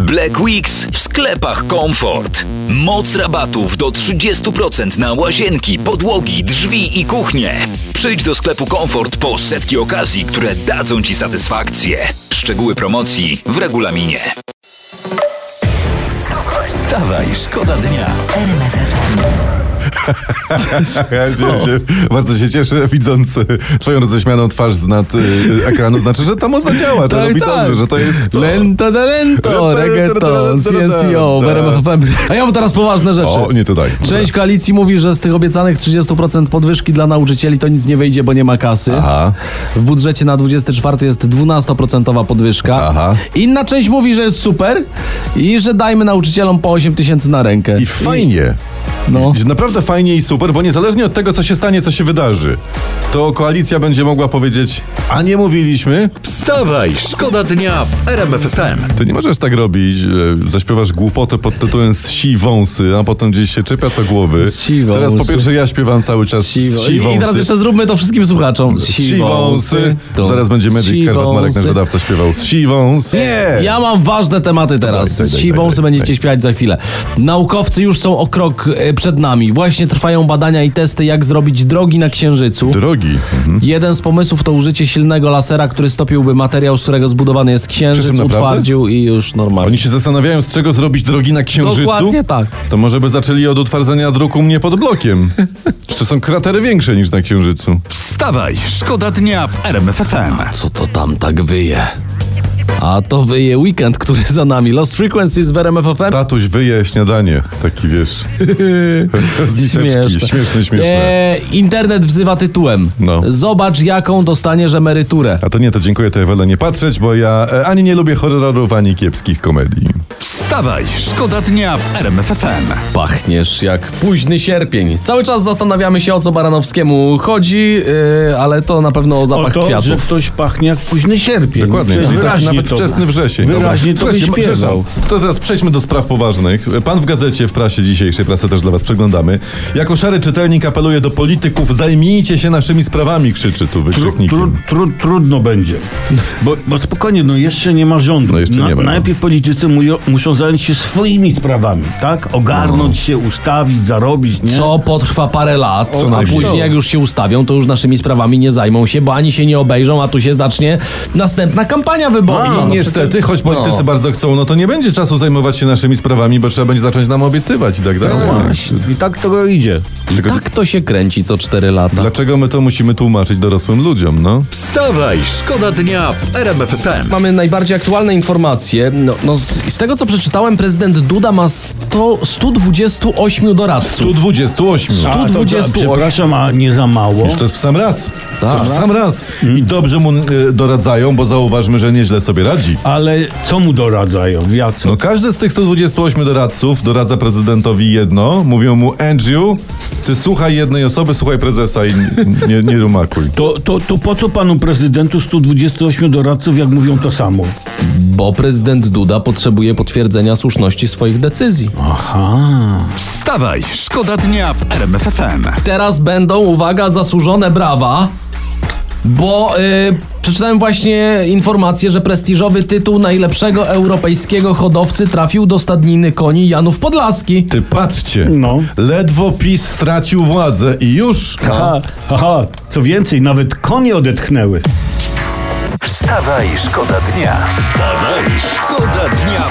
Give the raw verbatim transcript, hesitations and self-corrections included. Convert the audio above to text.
Black Weeks w sklepach Comfort. Moc rabatów do trzydzieści procent na łazienki, podłogi, drzwi i kuchnie. Przyjdź do sklepu Comfort po setki okazji, które dadzą Ci satysfakcję. Szczegóły promocji w regulaminie. Wstawaj, szkoda dnia. Ja się, bardzo się cieszę, widząc twoją roześmianą twarz z nad y, ekranu. Znaczy, że ta moc działa. To Tak, robi tak. dobrze, że to jest to. Lento de lento, reggaeton, C N C O, w R M F F M. A ja mam teraz poważne rzeczy. O, nie tutaj. Część koalicji mówi, że z tych obiecanych trzydzieści procent podwyżki dla nauczycieli to nic nie wyjdzie, bo nie ma kasy. Aha. W budżecie na dwudziesty czwarty jest dwanaście procent podwyżka. Aha. Inna część mówi, że jest super i że dajmy nauczycielom po osiem tysięcy na rękę. I fajnie. No. I naprawdę fajnie i super, bo niezależnie od tego, co się stanie, co się wydarzy, to koalicja będzie mogła powiedzieć: a nie mówiliśmy? Wstawaj, szkoda dnia w R M F F M. Ty nie możesz tak robić, że zaśpiewasz głupotę pod tytułem "Ści wąsy", a potem gdzieś się czepia to głowy. Ści wąsy. Teraz po pierwsze ja śpiewam cały czas Ści wąsy. "Ści wąsy". I teraz jeszcze zróbmy to wszystkim słuchaczom. "Ści wąsy". To Zaraz będzie Magic Ści Carrot, Marek wąsy. Nagrодawca śpiewał "Ści wąsy". Nie! Ja mam ważne tematy teraz. Daj, daj, daj, Ci daj, wąsy daj, będziecie daj. śpiewać za chwilę. Naukowcy już są o krok e, przed nami. Właśnie trwają badania i testy, jak zrobić drogi na Księżycu. Drogi. Mhm. Jeden z pomysłów to użycie silnego lasera, który stopiłby materiał, z którego zbudowany jest Księżyc, Przepraszam, naprawdę? utwardził i już normalnie. Oni się zastanawiają, z czego zrobić drogi na Księżycu? Dokładnie tak. To może by zaczęli od utwardzenia dróg u mnie pod blokiem. Czy są kratery większe niż na Księżycu? Wstawaj, szkoda dnia w R M F F M. Co to tam tak wyje? A to wyje weekend, który za nami. Lost Frequencies w R M F F M. Tatuś wyje śniadanie. Taki, wiesz, z miseczki. Śmieszne. Śmieszne, śmieszne. Eee, internet wzywa tytułem. No. Zobacz, jaką dostaniesz emeryturę. A to nie, to dziękuję, to ja wolę nie patrzeć, bo ja e, ani nie lubię horrorów, ani kiepskich komedii. Wstawaj, szkoda dnia w R M F F M. Pachniesz jak późny sierpień. Cały czas zastanawiamy się, o co Baranowskiemu chodzi, yy, ale to na pewno o zapach o to, kwiatów. że ktoś pachnie jak późny sierpień. Dokładnie, Przecież czyli tak wyraźnie nawet to- wczesny wrzesień. Wyraźnie to Słuchajcie, wyśpiewał. przepraszam, to teraz przejdźmy do spraw poważnych. Pan w gazecie, w prasie dzisiejszej, prasę też dla was przeglądamy. Jako szary czytelnik apeluje do polityków: zajmijcie się naszymi sprawami, krzyczy tu Tru, wykrzyknikiem. tru, tru, trudno będzie. Bo, bo spokojnie, no jeszcze nie ma rządu. No jeszcze nie ma. Najpierw politycy mują, muszą zająć się swoimi sprawami, tak? Ogarnąć się, ustawić, zarobić, nie? Co potrwa parę lat, Co a najmniej. później jak już się ustawią, to już naszymi sprawami nie zajmą się, bo ani się nie obejrzą, a tu się zacznie następna kampania wyborcza. I No niestety, choć politycy no. bardzo chcą, no to nie będzie czasu zajmować się naszymi sprawami, bo trzeba będzie zacząć nam obiecywać i tak dalej. Właśnie. I tak to idzie. I tak to się kręci co cztery lata. Dlaczego my to musimy tłumaczyć dorosłym ludziom, no? Wstawaj, szkoda dnia w R M F F M. Mamy najbardziej aktualne informacje. No, no z, z tego, co przeczytałem, prezydent Duda ma sto, sto dwadzieścia osiem doradców. stu dwudziestu ośmiu. A, to, dwadzieścia osiem. przepraszam, a nie za mało? To jest w sam raz. Tak. To jest w sam raz. I dobrze mu y, doradzają, bo zauważmy, że nieźle sobie radzi. Ale co mu doradzają? Jak co? No każdy z tych stu dwudziestu ośmiu doradców doradza prezydentowi jedno. Mówią mu: Andrew, ty słuchaj jednej osoby, słuchaj prezesa i nie, nie rumakuj. To, to, to po co panu prezydentu stu dwudziestu ośmiu doradców, jak mówią to samo? Bo prezydent Duda potrzebuje potwierdzenia słuszności swoich decyzji. Aha. Wstawaj, szkoda dnia w R M F F M. Teraz będą, uwaga, zasłużone brawa, bo yy, przeczytałem właśnie informację, że prestiżowy tytuł najlepszego europejskiego hodowcy trafił do stadniny koni Janów Podlaski. Ty patrzcie, No. ledwo PiS stracił władzę i już... Aha, aha. Co więcej, nawet konie odetchnęły. Wstawaj, szkoda dnia. Wstawaj, szkoda dnia